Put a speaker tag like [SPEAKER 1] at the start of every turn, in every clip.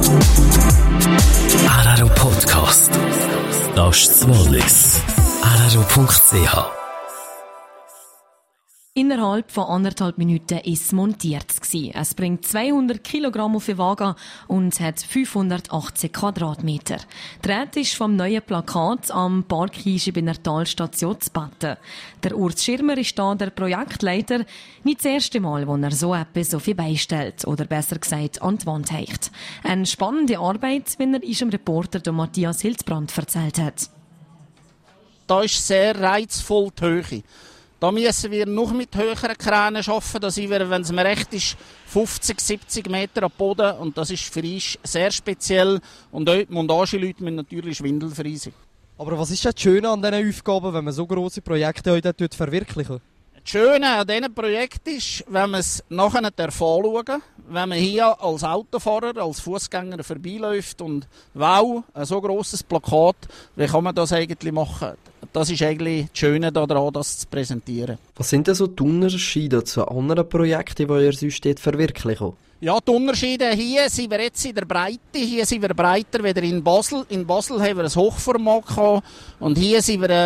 [SPEAKER 1] RRO Podcast. Das ist das Wallis. RRO.ch.
[SPEAKER 2] Innerhalb von 1,5 Minuten war es montiert. Es bringt 200 Kilogramm auf den Wagen und hat 580 Quadratmeter. Die Rede ist vom neuen Plakat am Parkhirschi bei der Talstation zu Batten. Der Urs Schirmer ist da der Projektleiter. Nicht das erste Mal, wo er so etwas auf die Beine stellt, oder besser gesagt an die Wand hängt. Eine spannende Arbeit, wie er unserem Reporter Matthias Hilzbrand erzählt hat.
[SPEAKER 3] Da ist sehr reizvoll die Höhe. Da müssen wir noch mit höheren Kränen arbeiten. Da sind wir, wenn es mir recht ist, 50, 70 Meter am Boden. Und das ist für uns sehr speziell. Und auch die Montageleute müssen natürlich schwindelfrei sein.
[SPEAKER 4] Aber was ist das Schöne an diesen Aufgaben, wenn man so grosse Projekte heute verwirklichen?
[SPEAKER 3] Das Schöne an diesem Projekt ist, wenn man es nachher anschauen, wenn man hier als Autofahrer, als Fußgänger vorbeiläuft und wow, ein so grosses Plakat, wie kann man das eigentlich machen? Das ist eigentlich das Schöne daran, das zu präsentieren.
[SPEAKER 4] Was sind denn so die Unterschiede zu anderen Projekten, die ihr sonst verwirklichen?
[SPEAKER 3] Ja, die Unterschiede hier sind wir jetzt in der Breite. Hier sind wir breiter als in Basel. In Basel haben wir ein Hochformat gehabt. Und hier sind wir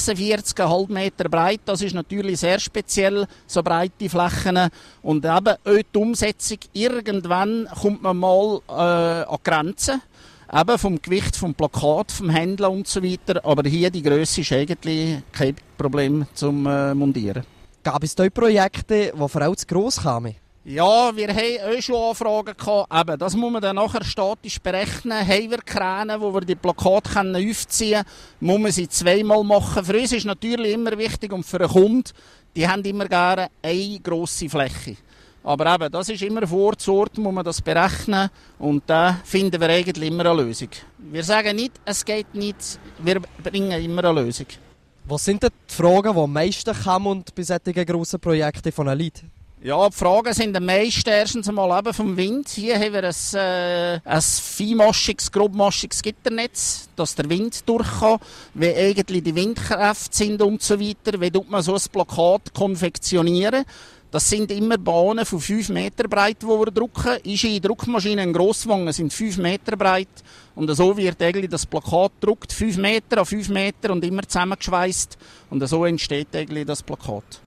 [SPEAKER 3] 46,5 Meter breit. Das ist natürlich sehr speziell, so breite Flächen. Und eben auch die Umsetzung. Irgendwann kommt man mal an Grenzen. Eben vom Gewicht, vom Plakat, vom Händler und so weiter. Aber hier die Grösse ist eigentlich kein Problem zum Montieren.
[SPEAKER 4] Gab es dort Projekte, die vor allem zu gross kamen?
[SPEAKER 3] Ja, wir haben auch schon Anfragen gehabt. Eben, das muss man dann nachher statisch berechnen. Haben wir Kräne, wo wir die Plakate aufziehen können, muss man sie zweimal machen. Für uns ist natürlich immer wichtig und für einen Kunden, die haben immer gerne eine grosse Fläche. Aber eben, das ist immer vor Ort, muss man das berechnen und da finden wir eigentlich immer eine Lösung. Wir sagen nicht, es geht nicht, wir bringen immer eine Lösung. Was
[SPEAKER 4] sind denn die Fragen, die am meisten kommen bei solchen grossen Projekten von den Leuten?
[SPEAKER 3] Ja, die Fragen sind am meisten erstens einmal eben vom Wind. Hier haben wir ein feinmaschiges, grobmaschiges Gitternetz, dass der Wind durch kann, wie eigentlich die Windkräfte sind und so weiter. Wie tut man so ein Plakat konfektionieren? Das sind immer Bahnen von 5 Meter breit, die wir drucken. Unsere Druckmaschinen in Grosswangen sind 5 Meter breit. Und so wird eigentlich das Plakat gedruckt, 5 Meter an 5 Meter und immer zusammengeschweißt. Und so entsteht eigentlich das Plakat.